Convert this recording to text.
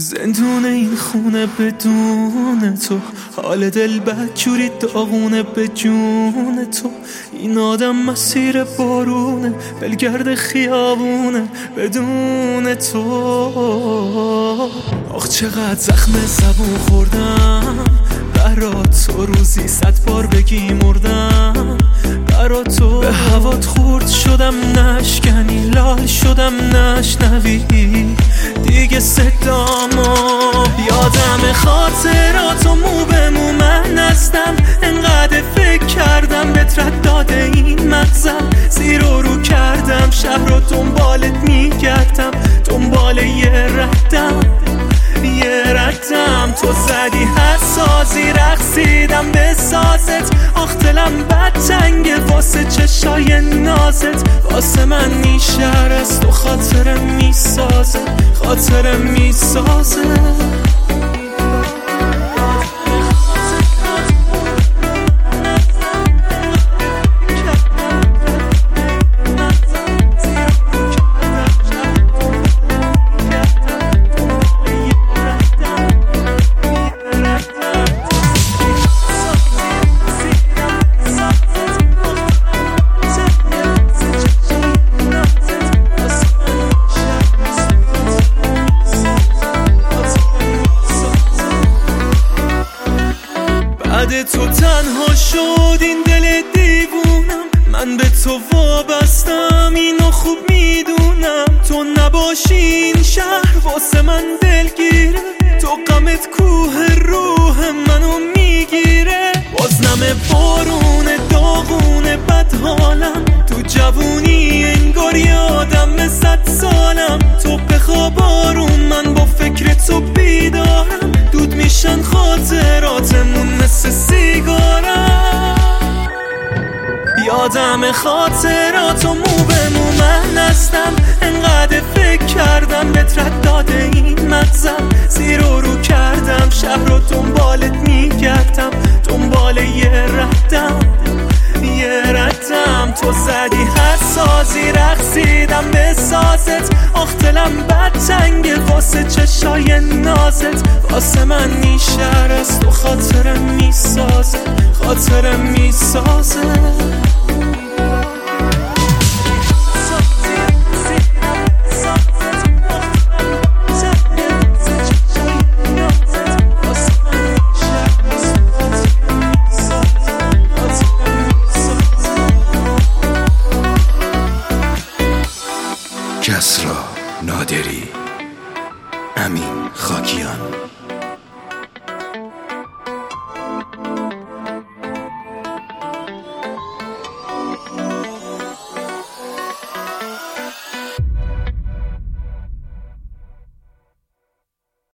زندون این خونه بدون تو، حال دل بدجوری داغونه به جون تو. این آدم مسیر بارونه، بلگرد خیابونه بدون تو. آخ چقدر زخم زبون خوردم برات تو، روزی 100 بار بگی مردم برات تو. به هوات خورد شدم نشکنی، لال شدم نشنوی دیگه صدامو. یادم خاطراتو مو به مو من هستم، انقدر فکر کردم بهت رد داده این مغزم. زیر و رو کردم شهر رو دنبالت میگردم، دنبال یه ردم تو زدی حساسی، رقصیدم به سازت. آخ دلم بد تنگه واسه چشای نازت، واسه من نیشهر است و خاطرم میسازه، خاطرم میسازه. بعد تو تنها شد این دل دیوونم، من به تو وابستم اینو خوب میدونم. تو نباشی این شهر واسه من دلگیره، تو غمت کوه روح منو میگیره. بازنم بارون داغونه بد حالم، تو جوونی انگار یادم 100 سالم. تو بخواب آروم من با فکر تو بیدارم، دود میشن خاطراتمون مثل سیگارم. یادم خاطراتو مو به مو من هستم، انقدر فکر کردم بهت رد داده این مغزم. زیر و رو کردم شهر رو دنبالت میگردم، دنبال یه ردم تو زدی حساسی، رقصیدم به سازت. آخ دلم بد تنگه واسه چشای نازت، واسه من نیشهر است و خاطرم میسازه، خاطرم میسازه. کسری نادری، امین خاکیان.